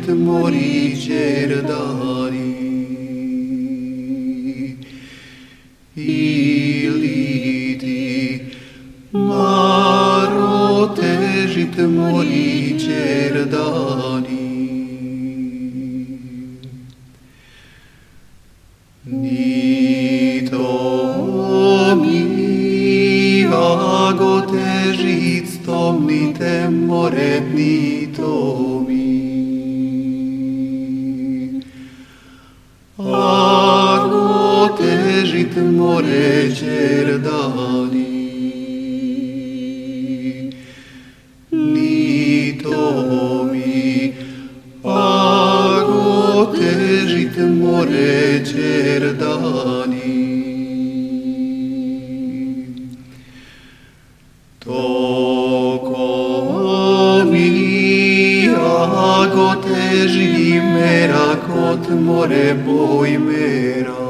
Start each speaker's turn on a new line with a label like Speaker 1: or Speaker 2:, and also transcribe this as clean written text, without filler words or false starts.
Speaker 1: težit mori Đerdani. Ili ti, Maro, težit mori Đerdani. Ni to mi, ago težit stom, ni te more, ni to mi. Ago težit more Đerdani. Ni to mi, ago težit more Đerdani. Toko mi, ago teži mera kot more boj mera.